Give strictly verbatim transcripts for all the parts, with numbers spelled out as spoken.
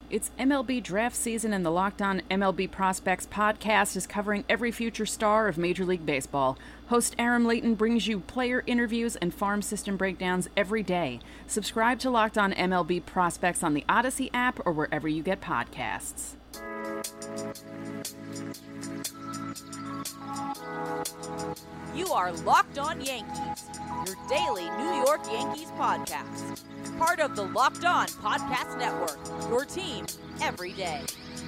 It's M L B draft season, and the Locked On M L B Prospects podcast is covering every future star of Major League Baseball. Host Aram Leighton brings you player interviews and farm system breakdowns every day. Subscribe to Locked On M L B Prospects on the Odyssey app or wherever you get podcasts. You are Locked On Yankees, your daily New York Yankees podcast. Part of the Locked On Podcast Network, your team every day.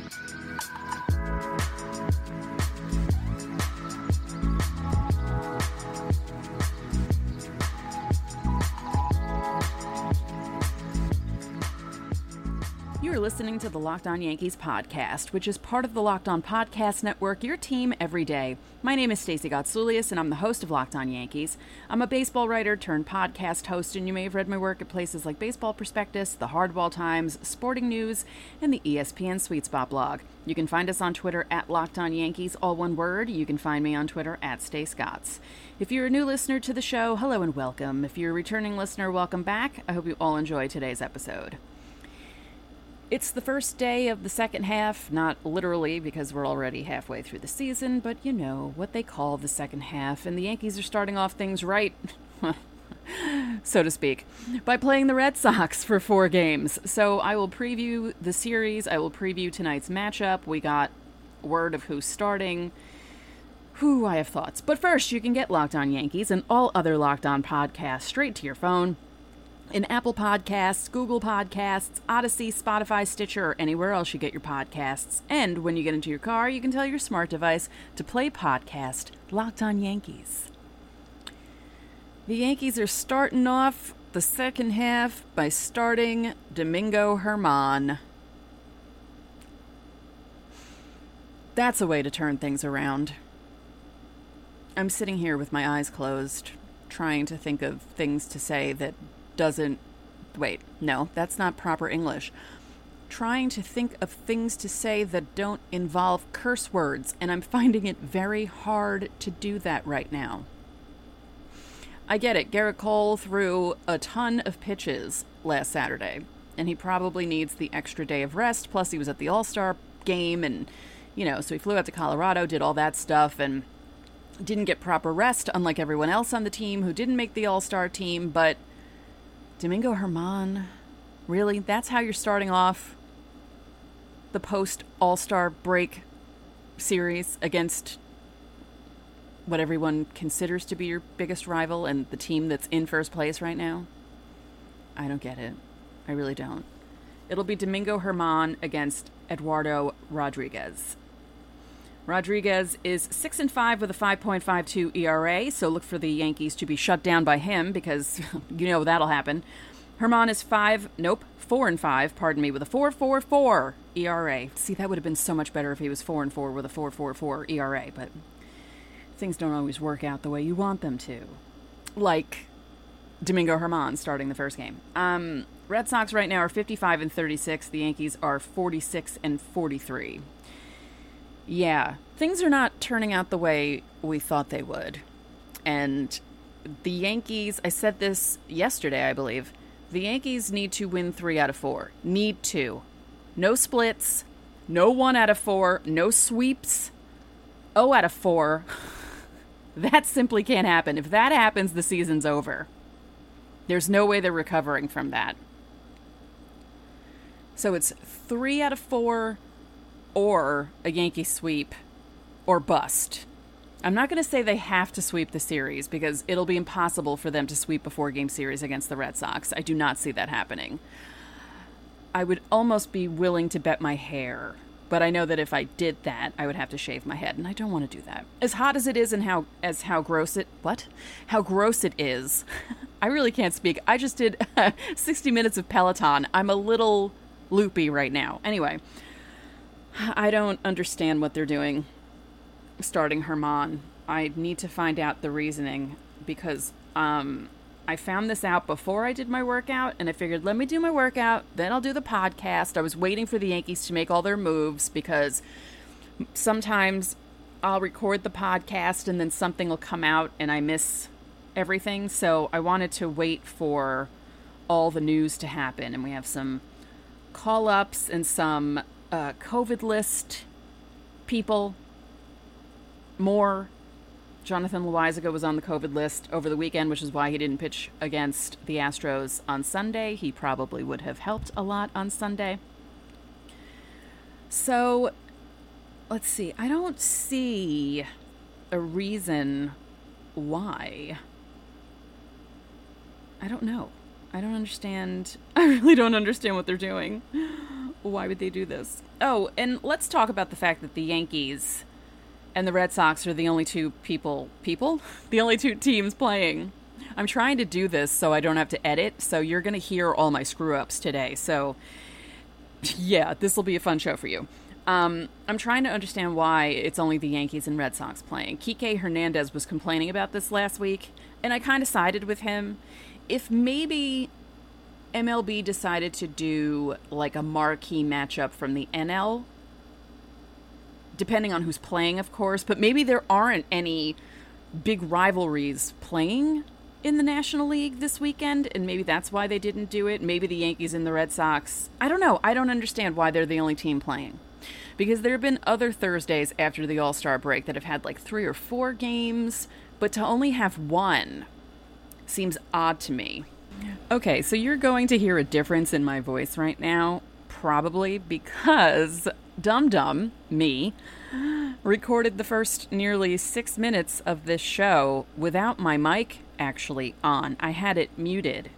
You are listening to the Locked On Yankees podcast, which is part of the Locked On Podcast Network, your team every day. My name is Stacey Gotsoulias, and I'm the host of Locked On Yankees. I'm a baseball writer turned podcast host, and you may have read my work at places like Baseball Prospectus, The Hardball Times, Sporting News, and the E S P N Sweet Spot blog. You can find us on Twitter at Locked On Yankees, all one word. You can find me on Twitter at Stay Scotts. If you're a new listener to the show, hello and welcome. If you're a returning listener, welcome back. I hope you all enjoy today's episode. It's the first day of the second half, not literally because we're already halfway through the season, but you know, what they call the second half, and the Yankees are starting off things right, so to speak, by playing the Red Sox for four games. So I will preview the series, I will preview tonight's matchup. We got word of who's starting. Whew, I have thoughts. But first, you can get Locked On Yankees and all other Locked On podcasts straight to your phone in Apple Podcasts, Google Podcasts, Odyssey, Spotify, Stitcher, or anywhere else you get your podcasts. And when you get into your car, you can tell your smart device to play podcast Locked On Yankees. The Yankees are starting off the second half by starting Domingo Germán. That's a way to turn things around. I'm sitting here with my eyes closed, trying to think of things to say that doesn't, wait, no, that's not proper English. Trying to think of things to say that don't involve curse words, and I'm finding it very hard to do that right now. I get it, Gerrit Cole threw a ton of pitches last Saturday, and he probably needs the extra day of rest, plus he was at the All-Star game, and, you know, so he flew out to Colorado, did all that stuff, and didn't get proper rest, unlike everyone else on the team who didn't make the All-Star team, but Domingo Germán, really? That's how you're starting off the post-All-Star break series against what everyone considers to be your biggest rival and the team that's in first place right now? I don't get it. I really don't. It'll be Domingo Germán against Eduardo Rodriguez. Rodriguez is six and five with a five point five two E R A, so look for the Yankees to be shut down by him because you know that'll happen. Germán is five, nope, four and five, pardon me, with a four point four four E R A. See, that would have been so much better if he was four and four with a four point four four E R A, but things don't always work out the way you want them to. Like Domingo Germán starting the first game. Um, Red Sox right now are fifty-five and thirty-six. The Yankees are forty-six and forty-three. Yeah, things are not turning out the way we thought they would. And the Yankees, I said this yesterday, I believe, the Yankees need to win three out of four. Need to. No splits, no one out of four, no sweeps, oh out of four. That simply can't happen. If that happens, the season's over. There's no way they're recovering from that. So it's three out of four, or a Yankee sweep, or bust. I'm not going to say they have to sweep the series because it'll be impossible for them to sweep a four-game series against the Red Sox. I do not see that happening. I would almost be willing to bet my hair, but I know that if I did that, I would have to shave my head, and I don't want to do that. As hot as it is and how as how gross it what? How gross it is. I really can't speak. I just did sixty minutes of Peloton. I'm a little loopy right now. Anyway, I don't understand what they're doing starting Germán. I need to find out the reasoning because um, I found this out before I did my workout, and I figured, let me do my workout, then I'll do the podcast. I was waiting for the Yankees to make all their moves because sometimes I'll record the podcast and then something will come out and I miss everything. So I wanted to wait for all the news to happen, and we have some call-ups and some uh, COVID list people. More. Jonathan Loáisiga was on the COVID list over the weekend, which is why he didn't pitch against the Astros on Sunday. He probably would have helped a lot on Sunday. So, let's see. I don't see a reason why. I don't know. I don't understand. I really don't understand what they're doing. Why would they do this? Oh, and let's talk about the fact that the Yankees and the Red Sox are the only two people, people? The only two teams playing. I'm trying to do this so I don't have to edit, so you're going to hear all my screw-ups today. So, yeah, this will be a fun show for you. Um, I'm trying to understand why it's only the Yankees and Red Sox playing. Kike Hernandez was complaining about this last week, and I kind of sided with him. If maybe M L B decided to do, like, a marquee matchup from the N L, depending on who's playing, of course, but maybe there aren't any big rivalries playing in the National League this weekend, and maybe that's why they didn't do it. Maybe the Yankees and the Red Sox. I don't know. I don't understand why they're the only team playing. Because there have been other Thursdays after the All-Star break that have had like three or four games, but to only have one seems odd to me. Okay, so you're going to hear a difference in my voice right now, probably because Dum Dum, me, recorded the first nearly six minutes of this show without my mic actually on. I had it muted.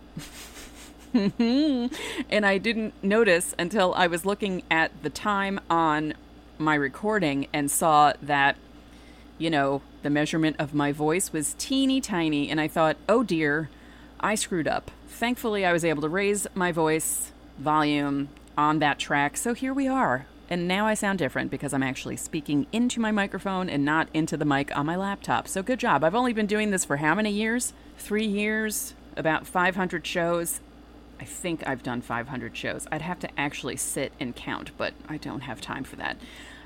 And I didn't notice until I was looking at the time on my recording and saw that, you know, the measurement of my voice was teeny tiny. And I thought, oh dear, I screwed up. Thankfully, I was able to raise my voice volume on that track. So here we are. And now I sound different because I'm actually speaking into my microphone and not into the mic on my laptop. So good job. I've only been doing this for how many years? Three years, about five hundred shows. I think I've done five hundred shows. I'd have to actually sit and count, but I don't have time for that.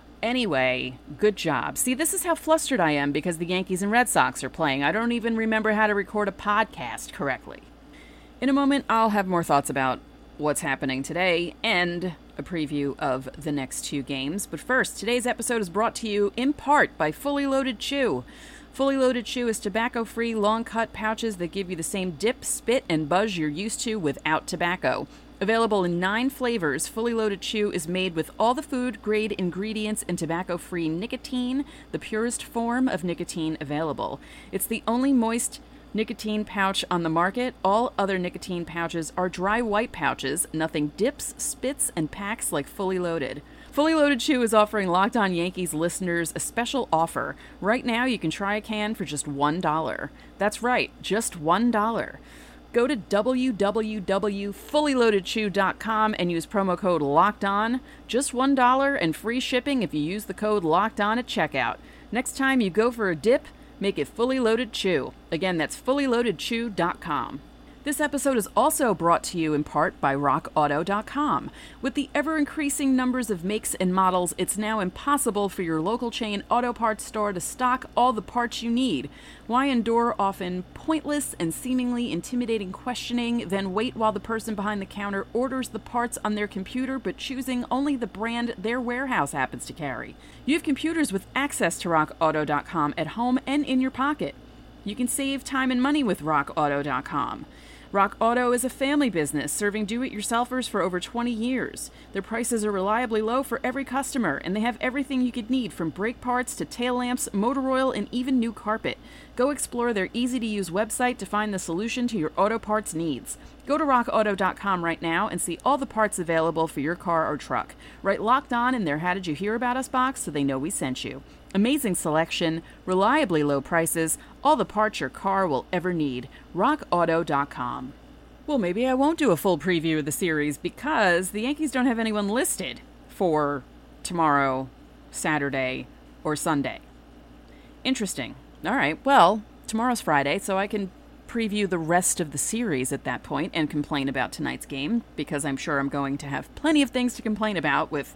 Anyway, good job. See, this is how flustered I am because the Yankees and Red Sox are playing. I don't even remember how to record a podcast correctly. In a moment, I'll have more thoughts about what's happening today and a preview of the next two games. But first, today's episode is brought to you in part by Fully Loaded Chew. Fully Loaded Chew is tobacco-free, long-cut pouches that give you the same dip, spit, and buzz you're used to without tobacco. Available in nine flavors, Fully Loaded Chew is made with all the food-grade ingredients and tobacco-free nicotine, the purest form of nicotine available. It's the only moist nicotine pouch on the market. All other nicotine pouches are dry white pouches. Nothing dips, spits, and packs like Fully Loaded. Fully Loaded Chew is offering Locked On Yankees listeners a special offer. Right now, you can try a can for just one dollar. That's right, just one dollar. Go to w w w dot fully loaded chew dot com and use promo code LOCKEDON. Just one dollar and free shipping if you use the code LOCKEDON at checkout. Next time you go for a dip, make it Fully Loaded Chew. Again, that's fully loaded chew dot com. This episode is also brought to you in part by rock auto dot com. With the ever-increasing numbers of makes and models, it's now impossible for your local chain auto parts store to stock all the parts you need. Why endure often pointless and seemingly intimidating questioning, then wait while the person behind the counter orders the parts on their computer, but choosing only the brand their warehouse happens to carry? You have computers with access to rock auto dot com at home and in your pocket. You can save time and money with rock auto dot com. Rock Auto is a family business serving do-it-yourselfers for over twenty years. Their prices are reliably low for every customer, and they have everything you could need from brake parts to tail lamps, motor oil, and even new carpet. Go explore their easy-to-use website to find the solution to your auto parts needs. Go to rock auto dot com right now and see all the parts available for your car or truck. Write Locked On in their How Did You Hear About Us box so they know we sent you. Amazing selection, reliably low prices, all the parts your car will ever need. rock auto dot com. Well, maybe I won't do a full preview of the series because the Yankees don't have anyone listed for tomorrow, Saturday, or Sunday. Interesting. All right, well, tomorrow's Friday, so I can preview the rest of the series at that point and complain about tonight's game because I'm sure I'm going to have plenty of things to complain about with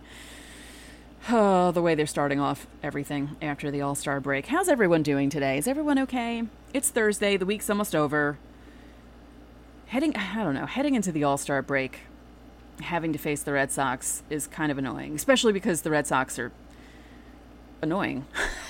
Oh, the way they're starting off everything after the All-Star break. How's everyone doing today? Is everyone okay? It's Thursday. The week's almost over. Heading, I don't know, heading into the All-Star break, having to face the Red Sox is kind of annoying, especially because the Red Sox are annoying.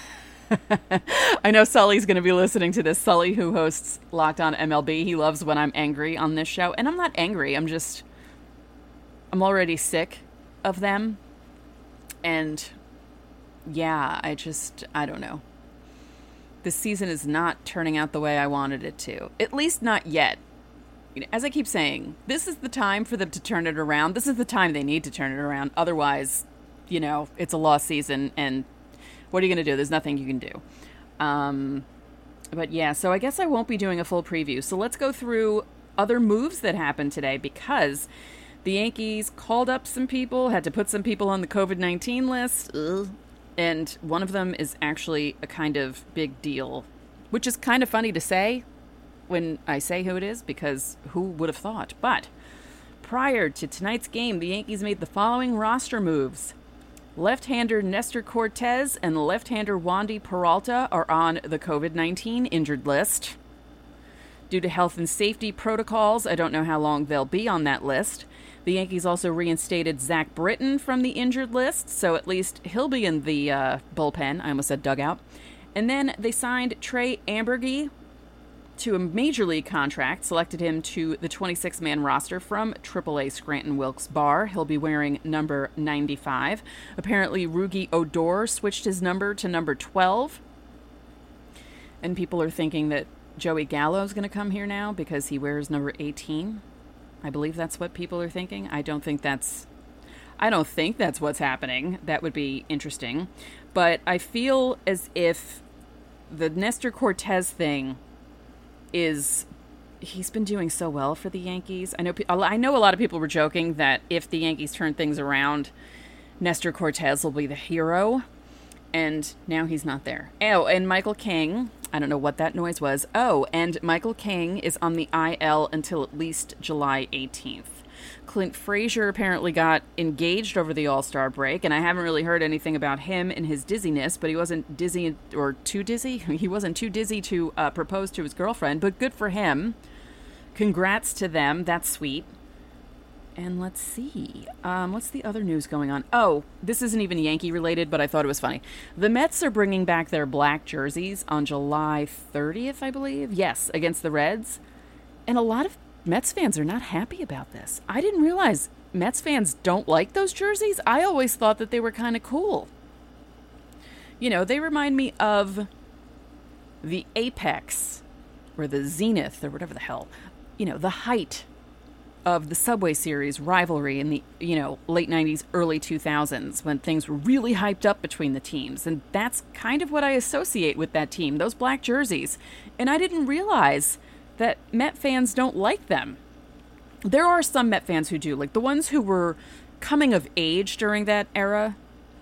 I know Sully's going to be listening to this. Sully, who hosts Locked On M L B, he loves when I'm angry on this show. And I'm not angry. I'm just, I'm already sick of them. And yeah, I just, I don't know. This season is not turning out the way I wanted it to. At least not yet. You know, as I keep saying, this is the time for them to turn it around. This is the time they need to turn it around. Otherwise, you know, it's a lost season, and what are you going to do? There's nothing you can do. Um, but yeah, so I guess I won't be doing a full preview. So let's go through other moves that happened today, because the Yankees called up some people, had to put some people on the covid nineteen list. Ugh. And one of them is actually a kind of big deal, which is kind of funny to say when I say who it is, because who would have thought? But prior to tonight's game, the Yankees made the following roster moves. Left-hander Nestor Cortes and left-hander Wandy Peralta are on the covid nineteen injured list. Due to health and safety protocols, I don't know how long they'll be on that list. The Yankees also reinstated Zach Britton from the injured list, so at least he'll be in the uh, bullpen. I almost said dugout. And then they signed Trey Amburgey to a major league contract, selected him to the twenty-six man roster from triple A Scranton Wilkes-Barre. He'll be wearing number ninety-five. Apparently, Rugi Odor switched his number to number twelve. And people are thinking that Joey Gallo's going to come here now because he wears number eighteen. I believe that's what people are thinking. I don't think that's... I don't think that's what's happening. That would be interesting. But I feel as if the Nestor Cortes thing is, he's been doing so well for the Yankees. I know I know a lot of people were joking that if the Yankees turn things around, Nestor Cortes will be the hero, and now he's not there. Oh, and Michael King, I don't know what that noise was. Oh, and Michael King is on the I L until at least July eighteenth. Clint Frazier apparently got engaged over the All-Star break, and I haven't really heard anything about him and his dizziness, but he wasn't dizzy or too dizzy. He wasn't too dizzy to uh, propose to his girlfriend, but good for him. Congrats to them. That's sweet. And let's see. Um, what's the other news going on? Oh, this isn't even Yankee related, but I thought it was funny. The Mets are bringing back their black jerseys on July thirtieth, I believe. Yes, against the Reds. And a lot of Mets fans are not happy about this. I didn't realize Mets fans don't like those jerseys. I always thought that they were kind of cool. You know, they remind me of the apex or the zenith or whatever the hell, you know, the height of the Subway Series rivalry in the, you know, late nineties, early two thousands, when things were really hyped up between the teams. And that's kind of what I associate with that team, those black jerseys. And I didn't realize that Met fans don't like them. There are some Met fans who do, like the ones who were coming of age during that era.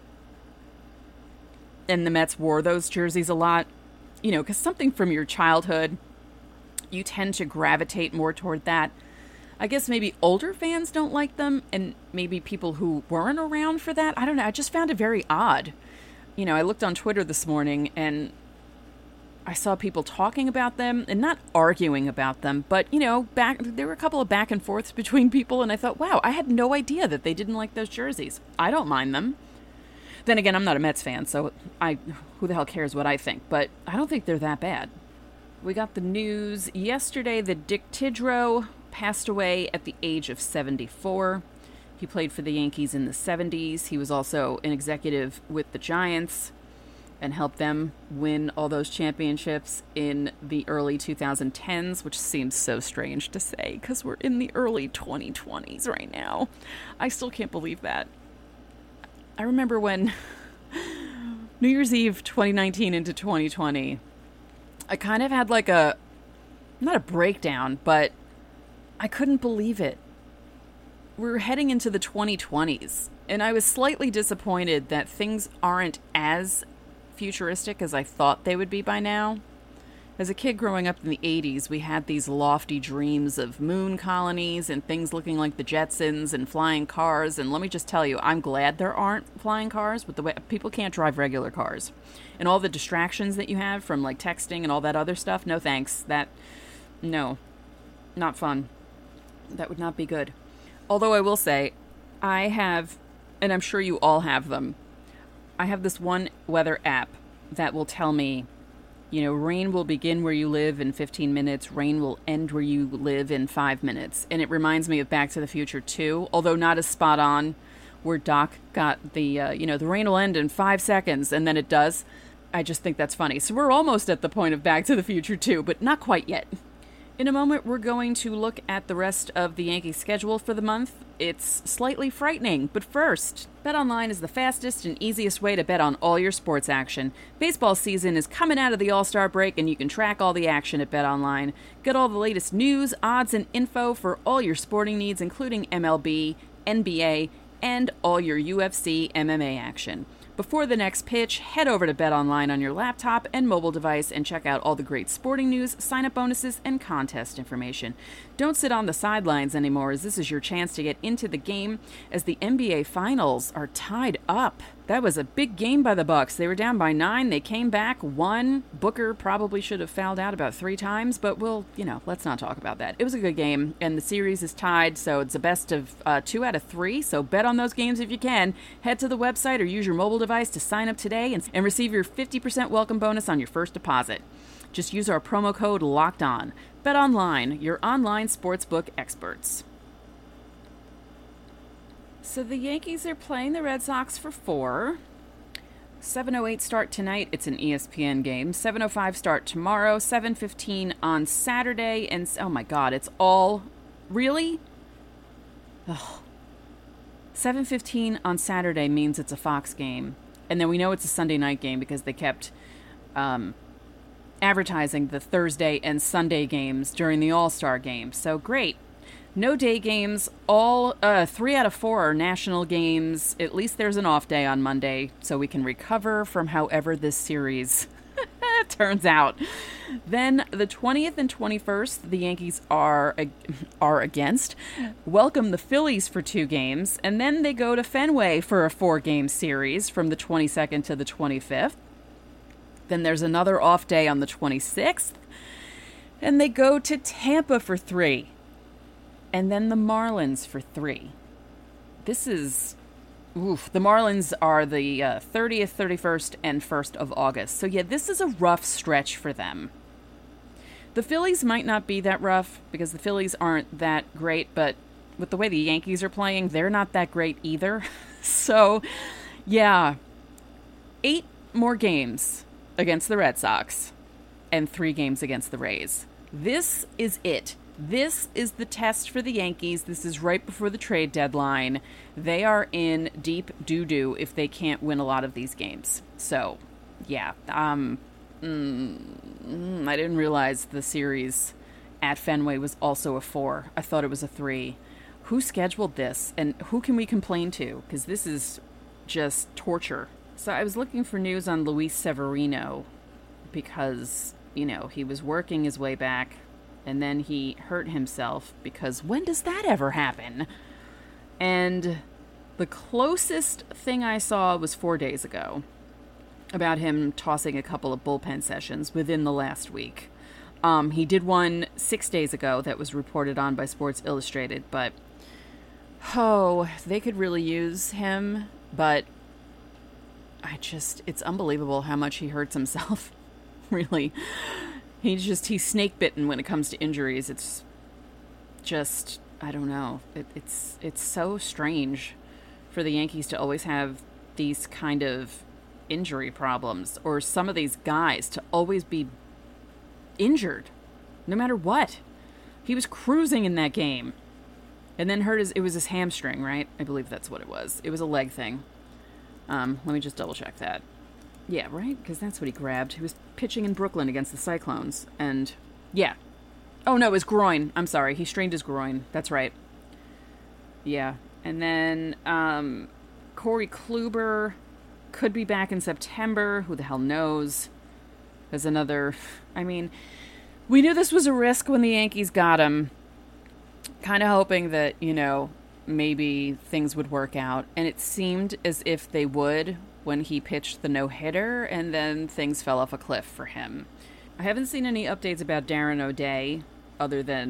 And the Mets wore those jerseys a lot, you know, because something from your childhood, you tend to gravitate more toward that. I guess maybe older fans don't like them, and maybe people who weren't around for that. I don't know. I just found it very odd. You know, I looked on Twitter this morning, and I saw people talking about them and not arguing about them, but, you know, back there were a couple of back and forths between people, and I thought, wow, I had no idea that they didn't like those jerseys. I don't mind them. Then again, I'm not a Mets fan, so I who the hell cares what I think, but I don't think they're that bad. We got the news yesterday that Dick Tidrow passed away at the age of seventy-four. He played for the Yankees in the seventies. He was also an executive with the Giants and helped them win all those championships in the early twenty tens, which seems so strange to say because we're in the early twenty twenties right now. I still can't believe that. I remember when New Year's Eve twenty nineteen into twenty twenty, I kind of had like a, not a breakdown, but I couldn't believe it. We were heading into the twenty twenties, and I was slightly disappointed that things aren't as futuristic as I thought they would be by now. As a kid growing up in the eighties, we had these lofty dreams of moon colonies and things looking like the Jetsons and flying cars, and let me just tell you, I'm glad there aren't flying cars, but the way people can't drive regular cars. And all the distractions that you have from like texting and all that other stuff, no thanks. That, no, not fun. That would not be good. Although I will say, I have, and I'm sure you all have them, I have this one weather app that will tell me, you know, rain will begin where you live in fifteen minutes, rain will end where you live in five minutes. And it reminds me of Back to the Future two, although not as spot on, where Doc got the, uh, you know, the rain will end in five seconds, and then it does. I just think that's funny. So we're almost at the point of Back to the Future two, but not quite yet. In a moment, we're going to look at the rest of the Yankees schedule for the month. It's slightly frightening, but first, BetOnline is the fastest and easiest way to bet on all your sports action. Baseball season is coming out of the All-Star break, and you can track all the action at BetOnline. Get all the latest news, odds, and info for all your sporting needs, including M L B, N B A, and all your U F C M M A action. Before the next pitch, head over to BetOnline on your laptop and mobile device and check out all the great sporting news, sign-up bonuses, and contest information. Don't sit on the sidelines anymore, as this is your chance to get into the game as the N B A Finals are tied up. That was a big game by the Bucks. They were down by nine. They came back, won. Booker probably should have fouled out about three times, but we'll, you know, let's not talk about that. It was a good game, and the series is tied, so it's a best of uh, two out of three. So bet on those games if you can. Head to the website or use your mobile device to sign up today and, and receive your fifty percent welcome bonus on your first deposit. Just use our promo code LOCKEDON. BetOnline, your online sportsbook experts. So the Yankees are playing the Red Sox for four. seven oh eight start tonight. It's an E S P N game. seven oh five start tomorrow. seven fifteen on Saturday. And oh my God, it's all... Really? Ugh. seven fifteen on Saturday means it's a Fox game. And then we know it's a Sunday night game because they kept um, advertising the Thursday and Sunday games during the All-Star game. So great. No day games. All uh, three out of four are national games. At least there's an off day on Monday, so we can recover from however this series turns out. Then the twentieth and twenty-first, the Yankees are are against. Welcome the Phillies for two games, and then they go to Fenway for a four-game series from the twenty-second to the twenty-fifth. Then there's another off day on the twenty-sixth, and they go to Tampa for three. And then the Marlins for three. This is... Oof. The Marlins are the uh, thirtieth, thirty-first, and first of August. So yeah, this is a rough stretch for them. The Phillies might not be that rough because the Phillies aren't that great, but with the way the Yankees are playing, they're not that great either. So, yeah. Eight more games against the Red Sox and three games against the Rays. This is it. This is the test for the Yankees. This is right before the trade deadline. They are in deep doo-doo if they can't win a lot of these games. So, yeah. Um, mm, I didn't realize the series at Fenway was also a four. I thought it was a three. Who scheduled this? And who can we complain to? Because this is just torture. So I was looking for news on Luis Severino because, you know, he was working his way back. And then he hurt himself because when does that ever happen? And the closest thing I saw was four days ago about him tossing a couple of bullpen sessions within the last week. Um, he did one six days ago that was reported on by Sports Illustrated, but oh, they could really use him. But I just, it's unbelievable how much he hurts himself. Really. He's just, he's snake bitten when it comes to injuries. It's just, I don't know. It, it's, it's so strange for the Yankees to always have these kind of injury problems, or some of these guys to always be injured, no matter what. He was cruising in that game and then hurt his, it was his hamstring, right? I believe that's what it was. It was a leg thing. Um, let me just double check that. Yeah, right? Because that's what he grabbed. He was pitching in Brooklyn against the Cyclones. And, yeah. Oh, no, his groin. I'm sorry. He strained his groin. That's right. Yeah. And then um, Corey Kluber could be back in September. Who the hell knows? There's another... I mean, we knew this was a risk when the Yankees got him. Kind of hoping that, you know, maybe things would work out. And it seemed as if they would when he pitched the no-hitter, and then things fell off a cliff for him. I haven't seen any updates about Darren O'Day, other than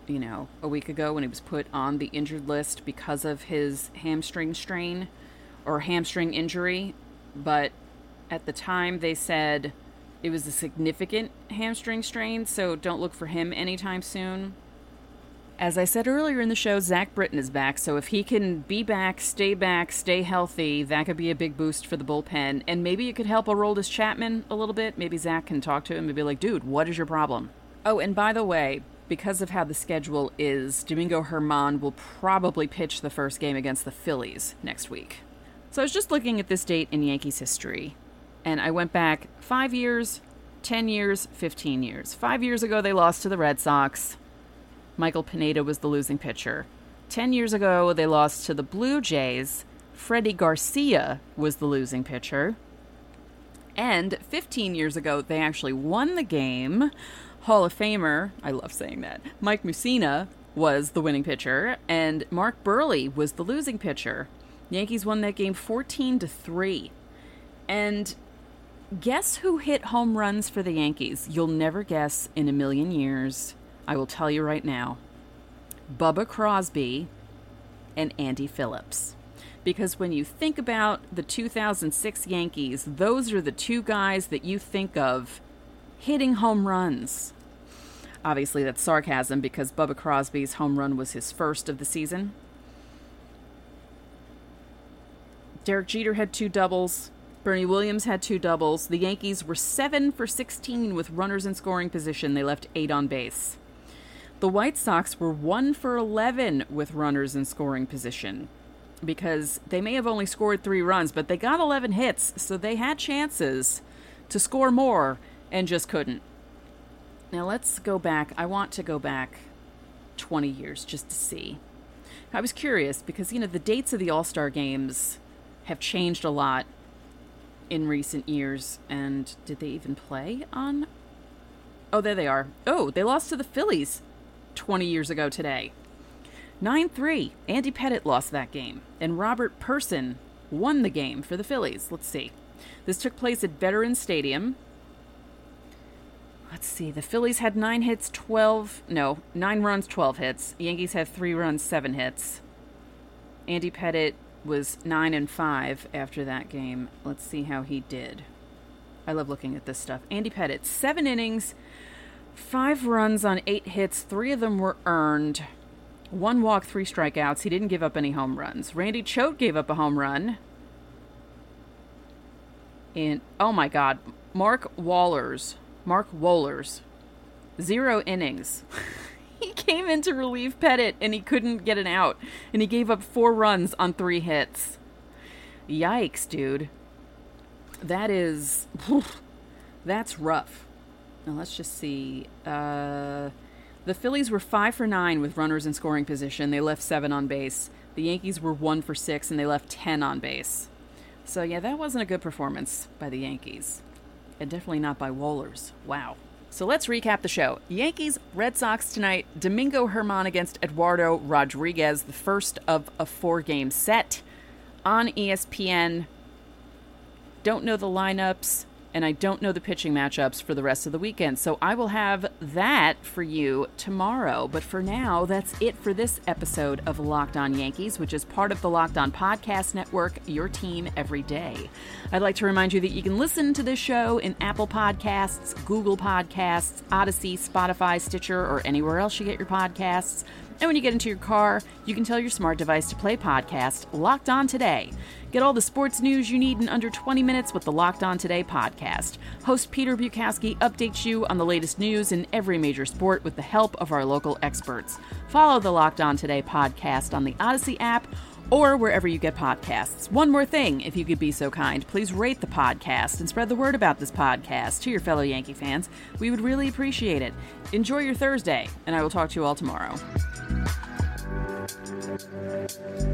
you know, a week ago when he was put on the injured list because of his hamstring strain or hamstring injury. But at the time they said it was a significant hamstring strain, so don't look for him anytime soon. As I said earlier in the show, Zach Britton is back, so if he can be back, stay back, stay healthy, that could be a big boost for the bullpen. And maybe it could help Aroldis Chapman a little bit. Maybe Zach can talk to him and be like, dude, what is your problem? Oh, and by the way, because of how the schedule is, Domingo Germán will probably pitch the first game against the Phillies next week. So I was just looking at this date in Yankees history, and I went back five years, ten years, fifteen years. Five years ago, they lost to the Red Sox. Michael Pineda was the losing pitcher. Ten years ago, they lost to the Blue Jays. Freddie Garcia was the losing pitcher. And fifteen years ago, they actually won the game. Hall of Famer, I love saying that, Mike Mussina was the winning pitcher, and Mark Buehrle was the losing pitcher. Yankees won that game fourteen to three. And guess who hit home runs for the Yankees? You'll never guess in a million years. I will tell you right now. Bubba Crosby and Andy Phillips. Because when you think about the two thousand six Yankees, those are the two guys that you think of hitting home runs. Obviously, that's sarcasm because Bubba Crosby's home run was his first of the season. Derek Jeter had two doubles. Bernie Williams had two doubles. The Yankees were seven for sixteen with runners in scoring position. They left eight on base. The White Sox were one for eleven with runners in scoring position because they may have only scored three runs, but they got eleven hits, so they had chances to score more and just couldn't. Now let's go back. I want to go back twenty years just to see. I was curious because, you know, the dates of the All-Star games have changed a lot in recent years. And did they even play on? Oh, there they are. Oh, they lost to the Phillies twenty years ago today. nine three. Andy Pettitte lost that game. And Robert Person won the game for the Phillies. Let's see. This took place at Veterans Stadium. Let's see. The Phillies had nine hits, twelve... No, nine runs, twelve hits. The Yankees had three runs, seven hits. Andy Pettitte was nine and five after that game. Let's see how he did. I love looking at this stuff. Andy Pettitte, seven innings, five runs on eight hits. Three of them were earned. One walk, three strikeouts. He didn't give up any home runs. Randy Choate gave up a home run. And, oh my God, Mark Wohlers. Mark Wohlers. Zero innings. He came in to relieve Pettitte, and he couldn't get an out. And he gave up four runs on three hits. Yikes, dude. That is... That's rough. Now, let's just see. Uh, the Phillies were five for nine with runners in scoring position. They left seven on base. The Yankees were one for six, and they left ten on base. So, yeah, that wasn't a good performance by the Yankees. And definitely not by Wohlers. Wow. So let's recap the show. Yankees, Red Sox tonight. Domingo Germán against Eduardo Rodriguez, the first of a four-game set on E S P N. Don't know the lineups, and I don't know the pitching matchups for the rest of the weekend. So I will have that for you tomorrow. But for now, that's it for this episode of Locked On Yankees, which is part of the Locked On Podcast Network, your team every day. I'd like to remind you that you can listen to this show in Apple Podcasts, Google Podcasts, Odyssey, Spotify, Stitcher, or anywhere else you get your podcasts. And when you get into your car, you can tell your smart device to play podcast Locked On Today. Get all the sports news you need in under twenty minutes with the Locked On Today podcast. Host Peter Bukowski updates you on the latest news in every major sport with the help of our local experts. Follow the Locked On Today podcast on the Odyssey app or wherever you get podcasts. One more thing, if you could be so kind, please rate the podcast and spread the word about this podcast to your fellow Yankee fans. We would really appreciate it. Enjoy your Thursday, and I will talk to you all tomorrow.